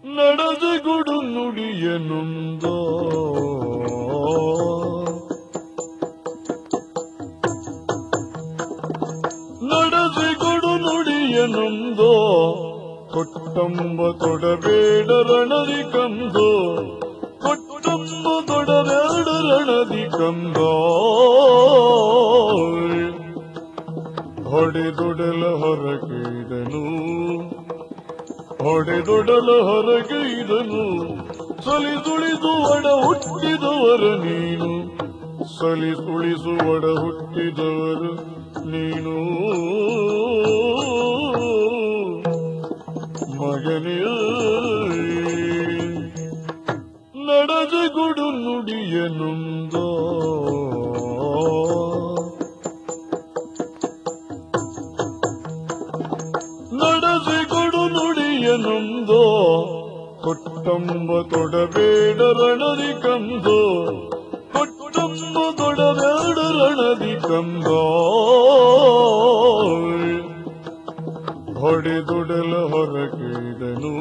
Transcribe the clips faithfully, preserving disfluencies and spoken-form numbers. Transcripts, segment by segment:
ನಡೆದೆಗುಡು ನುಡಿಯನುಂದೋ ನಡೆದೆಗುಡು ನುಡಿಯನುಂದೋ ಕೊಟ್ಟಂಬ ತೊಡಬೇಡ ರಣದಿ ಕಂದೋ ಕೊಟ್ಟಂಬ ತೊಡಬೇಡ ರಣದಿ ಕಂದೋ ಹೊಡೆದೊಡಲ ಹೊರಗೈದನು ಹೊಡೆದೊಡಲ ಹೊರಗೈದನು ಸಲಿಸುಳಿದು ಒಡ ಹುಟ್ಟಿದವರ ನೀನು ಸಲಿಸುಳಿಸು ಒಡ ಹುಟ್ಟಿದವರು ನೀನು ಮಗನೇ ನಡೆದೆಗುಡು ನುಡಿಯನುಂದೋ ನಡೆದೆಗುಡು ನುಡಿಯನುಂದೋ ಕೊಟ್ಟಂಬ ತೊಡಬೇಡ ರಣದಿ ಕಂದೋ ಕೊಟ್ಟಂಬ ತೊಡಬೇಡ ರಣದಿ ಕಂದೋ ಹೊಡೆದೊಡಲ ಹೊರಗೈದನು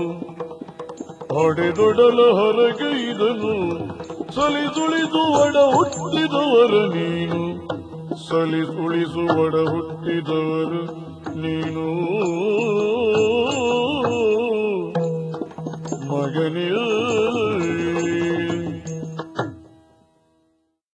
ಹೊಡೆದೊಡಲ ಹೊರಗೈದನು ಸಲಿಸುಳಿದು ಒಡ ಹುಟ್ಟಿದವರ ನೀನು ಸಲಿಸುಳಿಸು ಒಡ ಹುಟ್ಟಿದವರು ನೀನು ಮಗನೇ